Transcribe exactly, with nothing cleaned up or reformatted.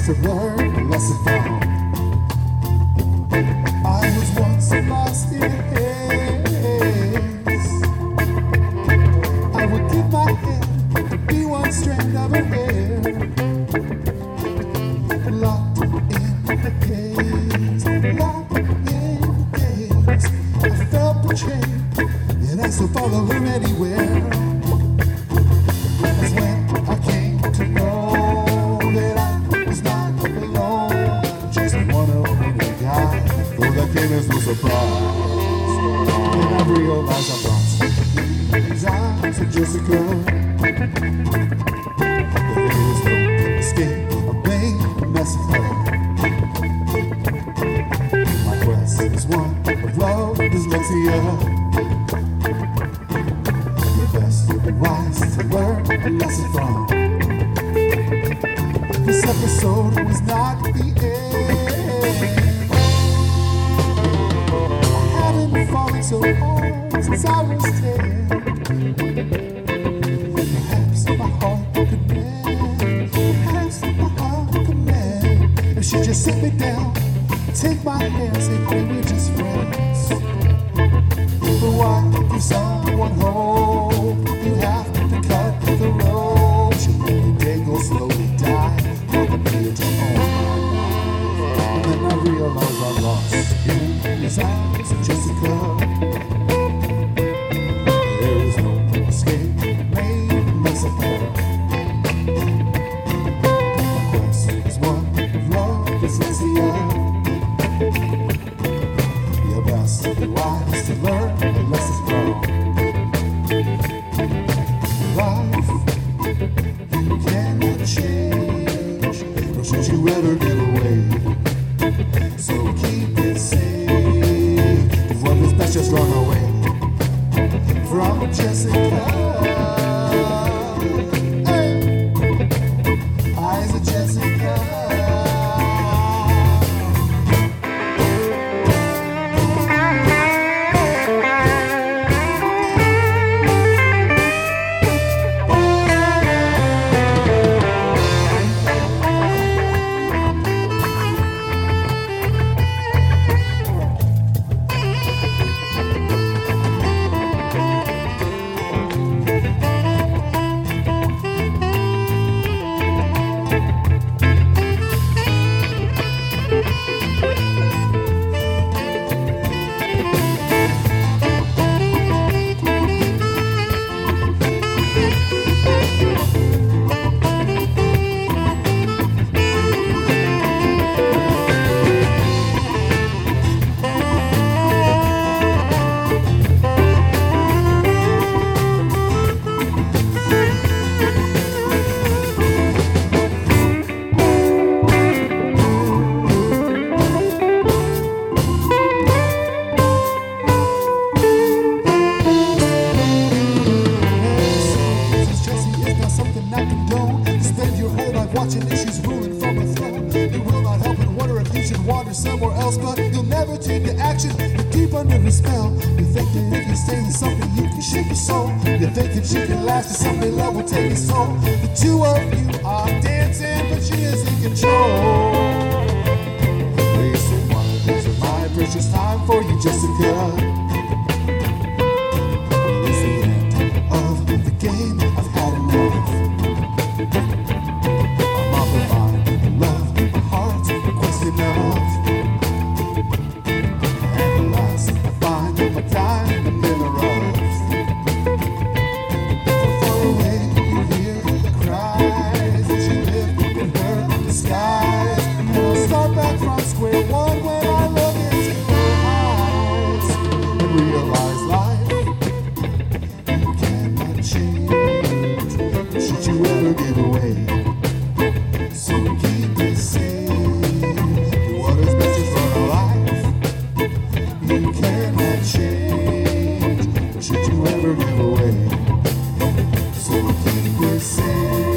to learn a lesson from. I was once lost in haze. I would give my hand to be one strand of her hair, locked in the cage, locked in the cage. I felt betrayed, and I still follow her anywhere. That's when I came to know that I was not alone, just one of many guys. Though that came as no surprise, and I realized I'm lost in these eyes of Jessica. There is no escape, I made a mess of her. My quest is one of love, dyslexia. You're best and wise to learn a lesson from. This episode was not the end. I haven't been falling so hard since I was ten. Perhaps my heart could mend. Perhaps my heart could mend. If she just sit me down, take my hand, say, hey, we're just friends. But why give someone hope? You have to cut the road. She let the day go slowly die. For the beer to own my life. And then I realize I'm lost in his eyes of Jessica. There is no escape, made a mess of her. My quest is one of love, dyslexia. You're best and wise to learn a lesson from. Life you cannot change, nor should you ever give away. So keep it safe. If what is best, just run away from Jessica. Hey, eyes of Jessica. Watching issues ruling from a throne. You will not help and wonder if you should wander somewhere else, but you'll never take the action. You're deep under her spell. You think that if you stay in something, you can shake your soul. You think that she can last, and someday love will take your soul. The two of you are dancing, but she is in control. Wasting one of these of my precious time for you, Jessica. It's the end of the game. I've had enough. Realize life you cannot change. Should you ever give away? So keep it safe. Do what is best is for life. You cannot change. Should you ever give away? So keep it safe.